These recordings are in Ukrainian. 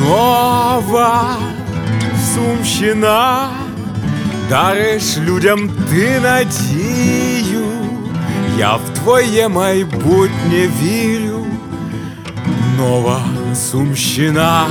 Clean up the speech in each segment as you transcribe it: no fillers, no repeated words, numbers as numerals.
Нова Сумщина, дариш людям ти надію, я в твоє майбутнє вірю. Нова Сумщина.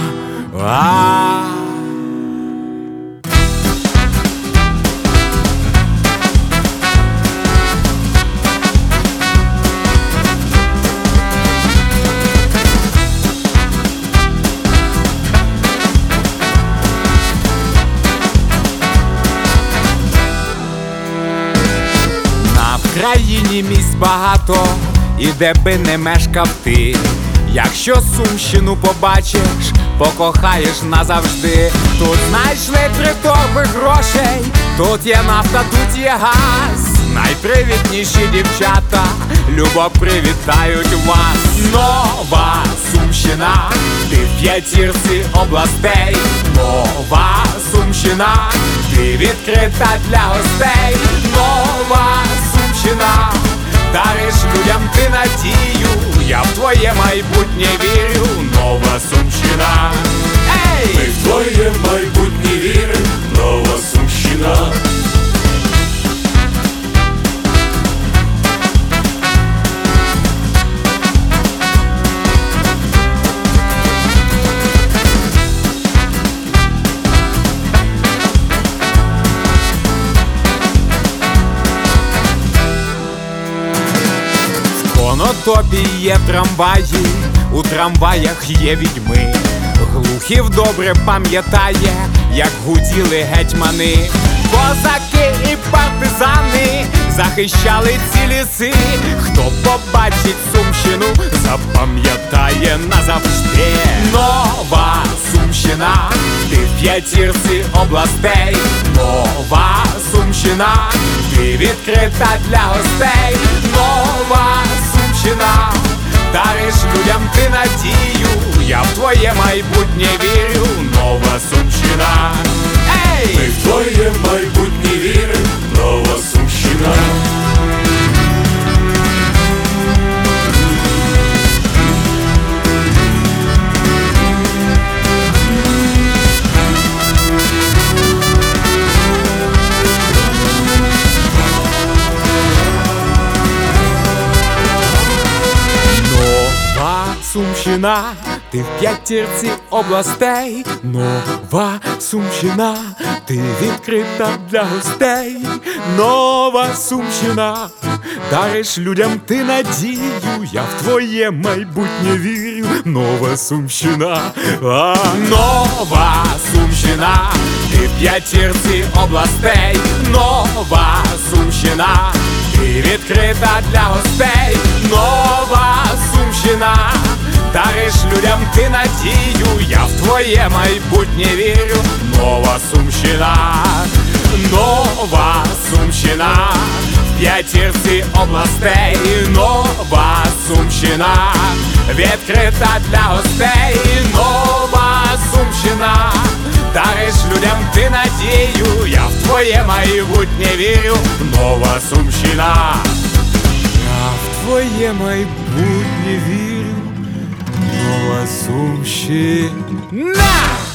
В країні місць багато, і де би не мешкав ти. Якщо Сумщину побачиш, покохаєш назавжди. Тут знайшли притоки грошей, тут є нафта, тут є газ. Найпривітніші дівчата любов привітають вас. Нова Сумщина, ти в п'ятірці областей. Нова Сумщина, ти відкрита для гостей. Нова Сумщина, дариш людям ти надію, я в твоє майбутнє вірю. Нова Сумщина. Ей! Ми в твоє майбутнє вірим. Нова Сумщина. В конотопі є трамваї, у трамваях є відьми. Глухів добре пам'ятає, як гуділи гетьмани. Козаки і партизани захищали ці ліси. Хто побачить Сумщину, запам'ятає назавжди. Нова Сумщина, ти в п'ятірці областей. Нова Сумщина, ти відкрита для гостей. Нова Сумщина, дариш людям ти надію, я в твоє майбутнє вірю. Нова Сумщина. Ей! Ми в твоє майбутнє вірим. Нова Сумщина. Сумщина, ти в п'ятірці областей. Нова Сумщина, ти відкрита для гостей. Нова Сумщина, дариш людям ти надію, я в твоє майбутнє вірю. Нова Сумщина. Нова Сумщина, ти в п'ятірці областей. Нова Сумщина, ти відкрита для гостей. Нова Сумщина, дариш людям ти надію, я в твоє майбутнє вірю. Нова Сумщина. Нова Сумщина, в п'ятірці областей. Нова Сумщина, відкрита для гостей. Нова Сумщина, дариш людям ти надію, я в твоє майбутнє вірю. Нова Сумщина. Я в твоє майбутнє вірю. Нова Сумщина.